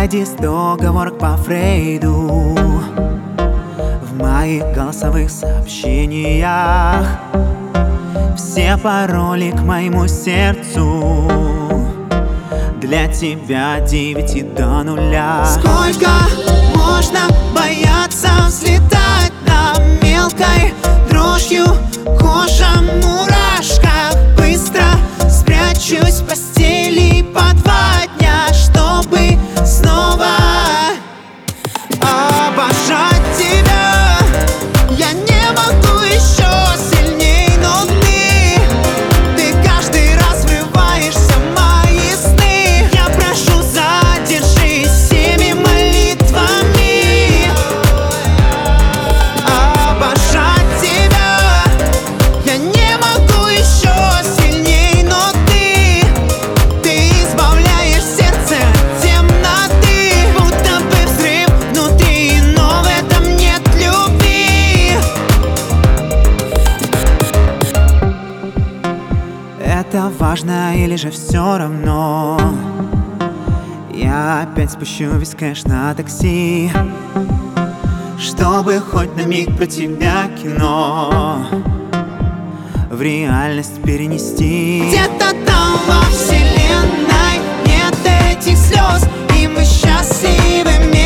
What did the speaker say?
договорок по Фрейду в моих голосовых сообщениях. Все пароли к моему сердцу для тебя 9 до 0. Сколько можно бояться взлетать на мелкой дрожью кожа в мурашках? Быстро спрячусь в постели по 2 дня, чтобы снова обожать тебя. Я не могу еще сильней, но ты каждый раз врываешься в мои сны. Я прошу, задержись всеми молитвами. Обожать тебя. Я не могу еще сильней, но ты избавляешь сердце от темноты. Будто бы взрыв внутри, но в этом нет любви. Это важно или же все равно? Я опять спущу весь кэш на такси, чтобы хоть на миг про тебя кино в реальность перенести. Где-то там во вселенной нет этих слез, и мы счастливы.